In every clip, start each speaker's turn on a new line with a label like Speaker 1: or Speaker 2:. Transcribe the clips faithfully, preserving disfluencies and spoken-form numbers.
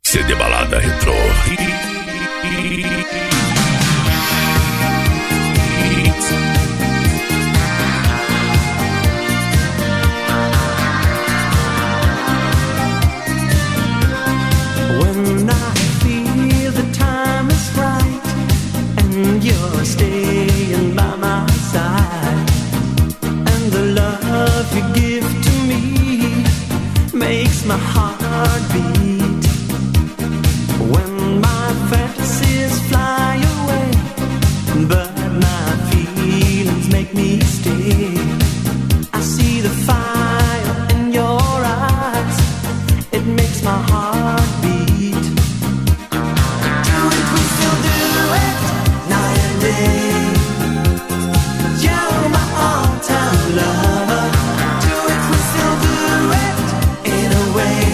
Speaker 1: C D Balada Retrô.
Speaker 2: When I feel the time is right and you're staying by my side, and the love you give to me makes my heart beat. When my fantasies fly away, but my feelings make me stay, I see the fire in your eyes, it makes my heart beat. Do it, we still do it, night and day. You're my all-time lover. Do it, we still do it, in a way,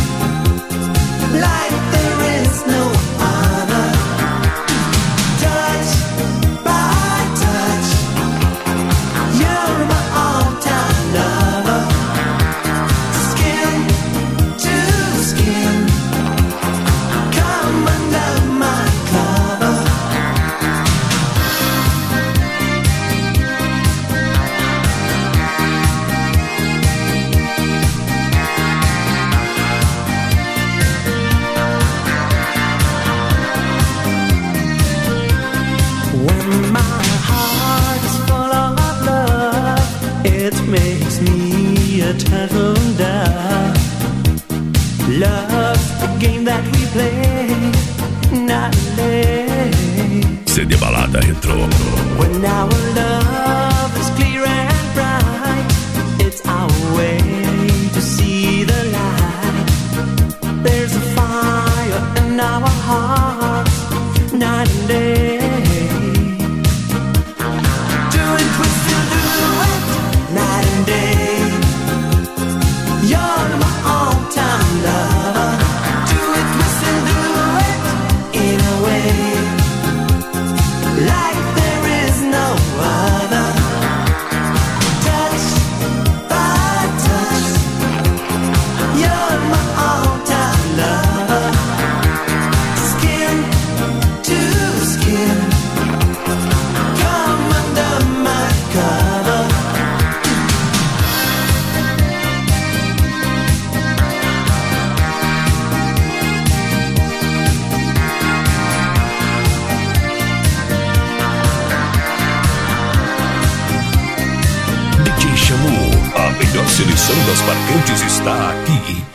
Speaker 2: like there is no other. Touch by touch, you're my all-time lover. Skin to skin, come under my cover. When my heart is full of love, it makes me a turtle dove. Love's the game that we play, not day.
Speaker 1: C D Balada Retrô.
Speaker 2: When our love is clear and bright, it's our way to see the light. There's a fire in our hearts, night and day. Do it, we still do it, night and day. You're my all-time lover. Do it, we still do it, in a way, like there is no other. Touch by touch, you're my all-time lover. Skin to skin, come under my cover.
Speaker 1: D J Xammu, a melhor seleção das marcantes está aqui.